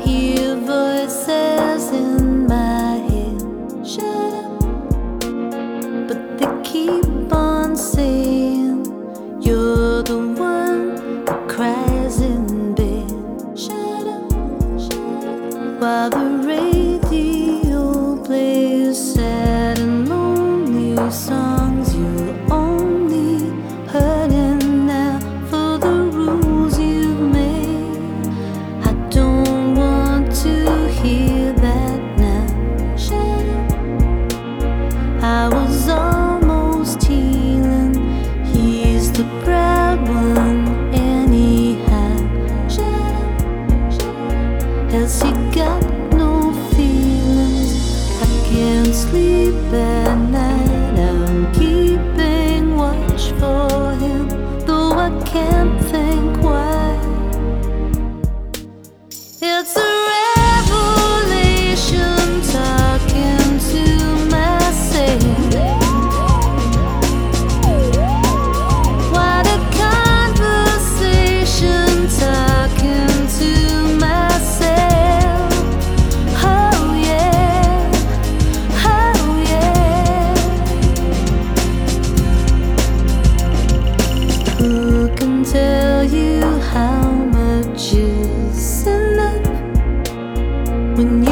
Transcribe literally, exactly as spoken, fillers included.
hear voices in my head. Shut up. But they keep on saying you're the one that cries in bed. Shut up, shut up. While the radio plays sad and lonely songs you only heard in now for the rules you've made. I don't want to hear that now. Shut up. I was almost healing. He's the proud one anyhow. Shut up, shut up. Has he got no feelings? I can't sleep at night. I'm keeping watch for him, though I can't think why. It's a revelation talking to myself. What a conversation talking to myself. Oh yeah, oh yeah. Who can tell you how much is enough when you